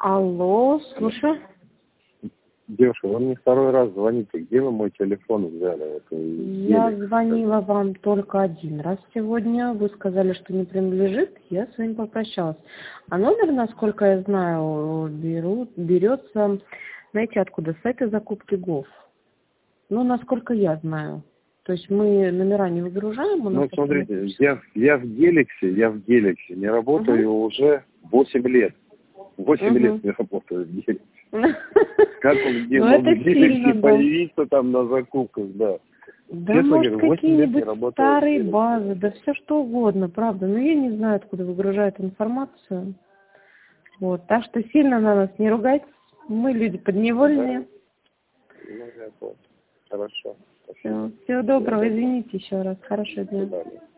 Алло, слушаю. Девушка, вы мне второй раз звоните. Где вы мой телефон взяли? Я звонила вам только один раз сегодня. Вы сказали, что не принадлежит. Я с вами попрощалась. А номер, насколько я знаю, берется, знаете, откуда? С сайта закупки ГОВ. Ну, насколько я знаю. То есть мы номера не выгружаем. Ну, смотрите, я в Гелексе не работаю уже 8 лет. 8 лет не работаю в Гелексе. Как он где мог в Гелексе появиться там на закупках, да. Да, честно может, говоря, 8 лет не какие-нибудь работаю старые базы, да все что угодно, правда. Но я не знаю, откуда выгружают информацию. Вот, так что сильно на нас не ругайтесь. Мы люди подневольные. Да? Хорошо. Всего доброго, извините еще раз. Хорошего дня. До свидания.